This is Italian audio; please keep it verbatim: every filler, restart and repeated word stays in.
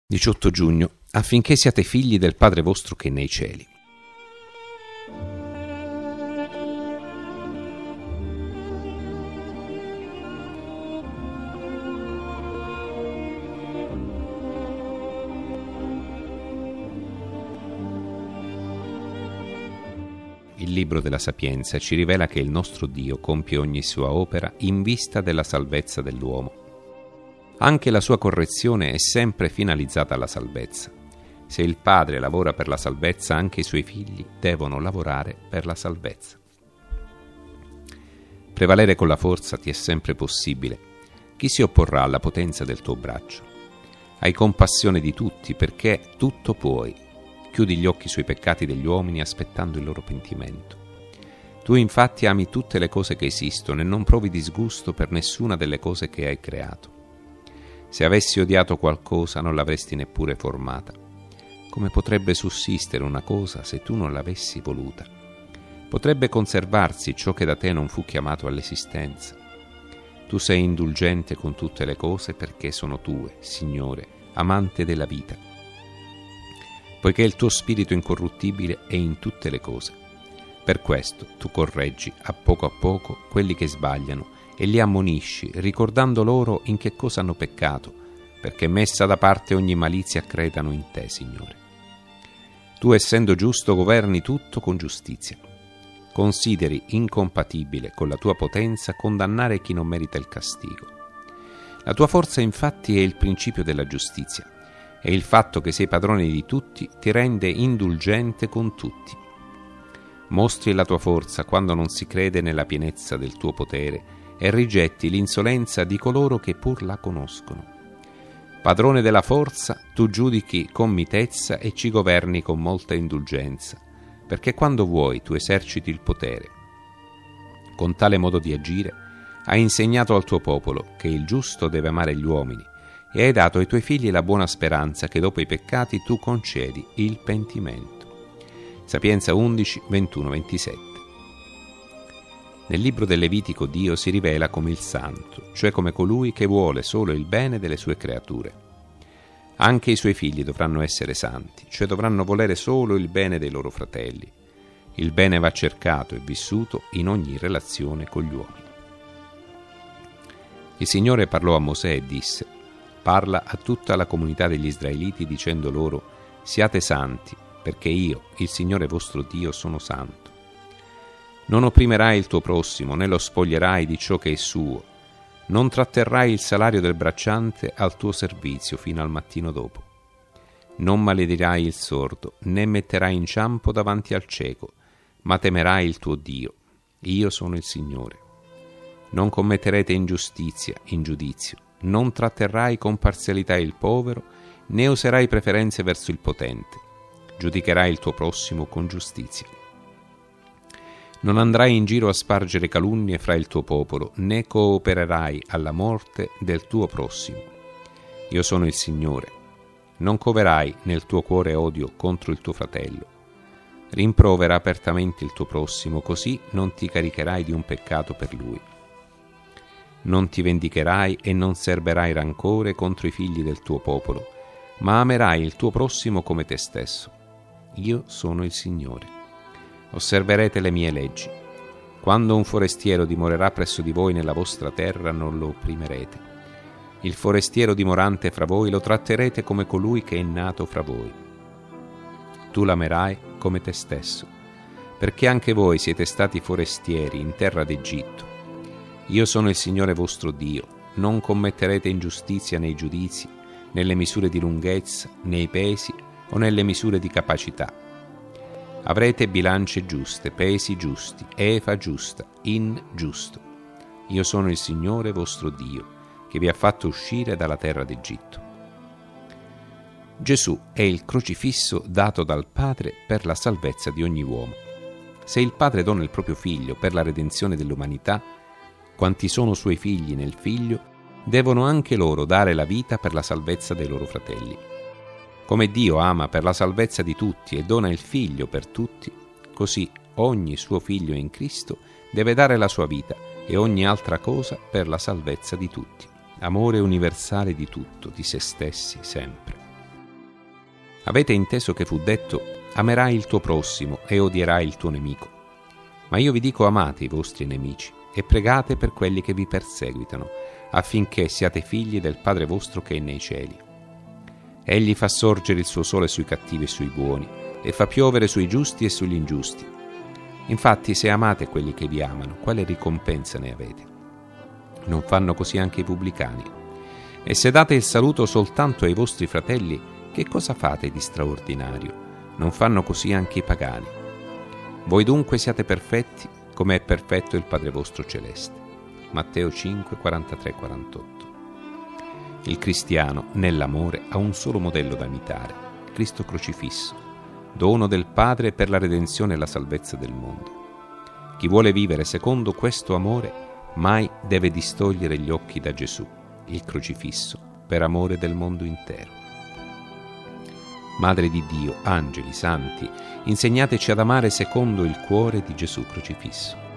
diciotto giugno, affinché siate figli del Padre vostro che è nei cieli. Il libro della Sapienza ci rivela che il nostro Dio compie ogni sua opera in vista della salvezza dell'uomo. Anche la sua correzione è sempre finalizzata alla salvezza. Se il padre lavora per la salvezza, anche i suoi figli devono lavorare per la salvezza. Prevalere con la forza ti è sempre possibile. Chi si opporrà alla potenza del tuo braccio? Hai compassione di tutti, perché tutto puoi. Chiudi gli occhi sui peccati degli uomini aspettando il loro pentimento. Tu infatti ami tutte le cose che esistono e non provi disgusto per nessuna delle cose che hai creato. Se avessi odiato qualcosa non l'avresti neppure formata. Come potrebbe sussistere una cosa se tu non l'avessi voluta? Potrebbe conservarsi ciò che da te non fu chiamato all'esistenza. Tu sei indulgente con tutte le cose perché sono tue, Signore, amante della vita. Poiché il tuo spirito incorruttibile è in tutte le cose. Per questo tu correggi a poco a poco quelli che sbagliano e li ammonisci, ricordando loro in che cosa hanno peccato, perché messa da parte ogni malizia credano in te, Signore. Tu, essendo giusto, governi tutto con giustizia. Consideri incompatibile con la tua potenza condannare chi non merita il castigo. La tua forza, infatti, è il principio della giustizia, e il fatto che sei padrone di tutti ti rende indulgente con tutti. Mostri la tua forza quando non si crede nella pienezza del tuo potere e rigetti l'insolenza di coloro che pur la conoscono. Padrone della forza, tu giudichi con mitezza e ci governi con molta indulgenza, perché quando vuoi tu eserciti il potere. Con tale modo di agire hai insegnato al tuo popolo che il giusto deve amare gli uomini e hai dato ai tuoi figli la buona speranza che dopo i peccati tu concedi il pentimento. Sapienza undici, ventuno ventisette. Nel libro del Levitico Dio si rivela come il santo, cioè come colui che vuole solo il bene delle sue creature. Anche i suoi figli dovranno essere santi, cioè dovranno volere solo il bene dei loro fratelli. Il bene va cercato e vissuto in ogni relazione con gli uomini. Il Signore parlò a Mosè e disse: «Parla a tutta la comunità degli Israeliti dicendo loro: siate santi, perché io, il Signore vostro Dio, sono santo. Non opprimerai il tuo prossimo, né lo spoglierai di ciò che è suo. Non tratterrai il salario del bracciante al tuo servizio fino al mattino dopo. Non maledirai il sordo, né metterai inciampo davanti al cieco, ma temerai il tuo Dio. Io sono il Signore. Non commetterete ingiustizia in giudizio. Non tratterrai con parzialità il povero, né userai preferenze verso il potente. Giudicherai il tuo prossimo con giustizia. Non andrai in giro a spargere calunnie fra il tuo popolo, né coopererai alla morte del tuo prossimo. Io sono il Signore. Non coverai nel tuo cuore odio contro il tuo fratello. Rimprovera apertamente il tuo prossimo, così non ti caricherai di un peccato per lui. Non ti vendicherai e non serberai rancore contro i figli del tuo popolo, ma amerai il tuo prossimo come te stesso. Io sono il Signore. Osserverete le mie leggi. Quando un forestiero dimorerà presso di voi nella vostra terra, non lo opprimerete. Il forestiero dimorante fra voi lo tratterete come colui che è nato fra voi. Tu l'amerai come te stesso, perché anche voi siete stati forestieri in terra d'Egitto. Io sono il Signore vostro Dio. Non commetterete ingiustizia nei giudizi, nelle misure di lunghezza, nei pesi o nelle misure di capacità. Avrete bilance giuste, pesi giusti, efa giusta, in giusto. Io sono il Signore vostro Dio, che vi ha fatto uscire dalla terra d'Egitto. Gesù è il crocifisso dato dal Padre per la salvezza di ogni uomo. Se il Padre dona il proprio Figlio per la redenzione dell'umanità, quanti sono suoi figli nel Figlio, devono anche loro dare la vita per la salvezza dei loro fratelli. Come Dio ama per la salvezza di tutti e dona il Figlio per tutti, così ogni suo figlio in Cristo deve dare la sua vita e ogni altra cosa per la salvezza di tutti. Amore universale di tutto, di se stessi sempre. Avete inteso che fu detto: amerai il tuo prossimo e odierai il tuo nemico. Ma io vi dico: amate i vostri nemici e pregate per quelli che vi perseguitano, affinché siate figli del Padre vostro che è nei cieli. Egli fa sorgere il suo sole sui cattivi e sui buoni, e fa piovere sui giusti e sugli ingiusti. Infatti, se amate quelli che vi amano, quale ricompensa ne avete? Non fanno così anche i pubblicani? E se date il saluto soltanto ai vostri fratelli, che cosa fate di straordinario? Non fanno così anche i pagani? Voi dunque siate perfetti, come è perfetto il Padre vostro celeste. Matteo cinque, quarantatré quarantotto. Il cristiano, nell'amore, ha un solo modello da imitare: Cristo crocifisso, dono del Padre per la redenzione e la salvezza del mondo. Chi vuole vivere secondo questo amore mai deve distogliere gli occhi da Gesù, il crocifisso, per amore del mondo intero. Madre di Dio, angeli, santi, insegnateci ad amare secondo il cuore di Gesù crocifisso.